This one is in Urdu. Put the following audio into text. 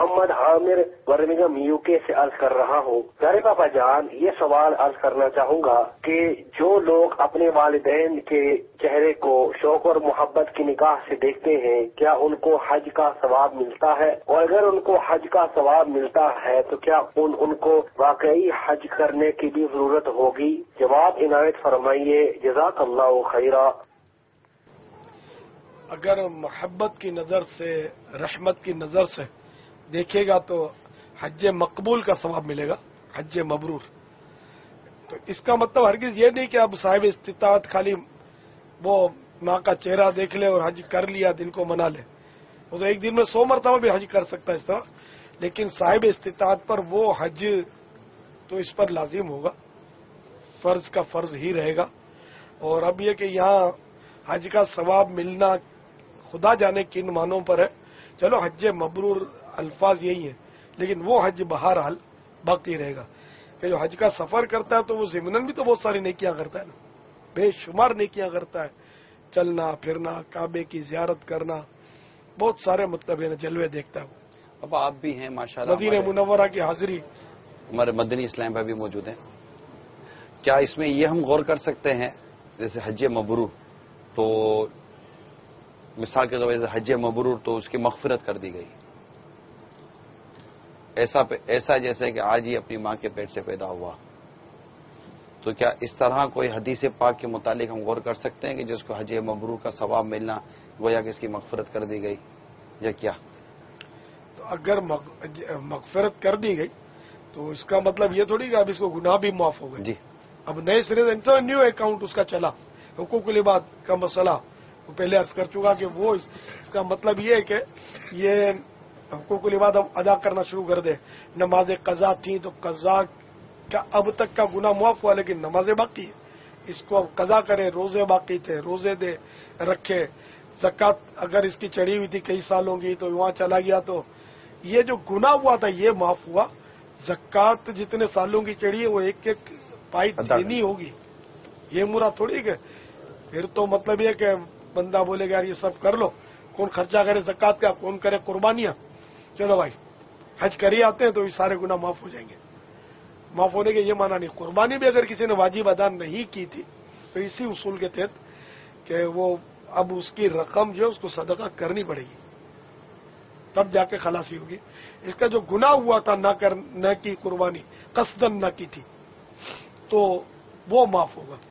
محمد عامر برمنگھم UK سے عرض کر رہا ہوں۔ پیارے پاپا جان، یہ سوال عرض کرنا چاہوں گا کہ جو لوگ اپنے والدین کے چہرے کو شوق اور محبت کی نگاہ سے دیکھتے ہیں، کیا ان کو حج کا ثواب ملتا ہے؟ اور اگر ان کو حج کا ثواب ملتا ہے تو کیا ان کو واقعی حج کرنے کی بھی ضرورت ہوگی؟ جواب عنایت فرمائیے، جزاک اللہ خیرا۔ اگر محبت کی نظر سے، رحمت کی نظر سے دیکھے گا تو حج مقبول کا ثواب ملے گا، حج مبرور۔ تو اس کا مطلب ہرگز یہ نہیں کہ اب صاحب استطاعت خالی وہ ماں کا چہرہ دیکھ لے اور حج کر لیا، دل کو منا لے۔ وہ تو ایک دن میں 100 مرتبہ بھی حج کر سکتا ہے اس طرح، لیکن صاحب استطاعت پر وہ حج تو اس پر لازم ہوگا، فرض کا فرض ہی رہے گا۔ اور اب یہ کہ یہاں حج کا ثواب ملنا خدا جانے کن معنوں پر ہے، چلو حج مبرور الفاظ یہی ہیں، لیکن وہ حج بہرحال باقی رہے گا کہ جو حج کا سفر کرتا ہے تو وہ ضمناً بھی تو بہت ساری نیکیاں کرتا ہے نا، بے شمار نیکیاں کرتا ہے، چلنا پھرنا، کعبے کی زیارت کرنا، بہت سارے مطلب جلوے دیکھتا ہے وہ۔ اب آپ بھی ہیں ماشاءاللہ، مدینہ منورہ کی حاضری، ہمارے مدنی اسلام بھائی بھی موجود ہیں، کیا اس میں یہ ہم غور کر سکتے ہیں جیسے حج مبرور، تو مثال کے طور پر حج مبرور تو اس کی مغفرت کر دی گئی، ایسا جیسے کہ آج ہی اپنی ماں کے پیٹ سے پیدا ہوا، تو کیا اس طرح کوئی حدیث پاک کے متعلق ہم غور کر سکتے ہیں کہ جس کو حج مبرور کا ثواب ملنا گویا کہ اس کی مغفرت کر دی گئی یا کیا؟ تو اگر مغفرت کر دی گئی تو اس کا مطلب یہ تھوڑی کہ اب اس کو گناہ بھی معاف ہو گئے جی، اب نئے سرے سے نیو اکاؤنٹ اس کا چلا۔ حقوق العباد کا مسئلہ وہ پہلے عرض کر چکا کہ وہ اس کا مطلب یہ ہے کہ یہ حقوق العباد اب ادا کرنا شروع کر دے۔ نماز قضا تھی تو قضا کا اب تک کا گناہ معاف ہوا، لیکن نمازیں باقی ہے، اس کو اب قضا کرے۔ روزے باقی تھے، روزے دے رکھے۔ زکوٰۃ اگر اس کی چڑھی ہوئی تھی کئی سالوں کی تو وہاں چلا گیا تو یہ جو گناہ ہوا تھا یہ معاف ہوا۔ زکوٰۃ جتنے سالوں کی چڑھی ہے وہ ایک ایک پائی دینی ہوگی، یہ مراد تھوڑی کہ پھر تو مطلب یہ کہ بندہ بولے گا یار یہ سب کر لو، کون خرچہ کرے زکوٰۃ کا، کون کرے قربانیاں، چلو بھائی حج کر ہی آتے ہیں تو یہ سارے گناہ معاف ہو جائیں گے۔ معاف ہونے کے یہ معنی نہیں، قربانی بھی اگر کسی نے واجب ادا نہیں کی تھی تو اسی اصول کے تحت کہ وہ اب اس کی رقم جو ہے اس کو صدقہ کرنی پڑے گی، تب جا کے خلاصی ہوگی۔ اس کا جو گناہ ہوا تھا نہ کی قربانی، قصدن نہ کی تھی، تو وہ معاف ہوگا۔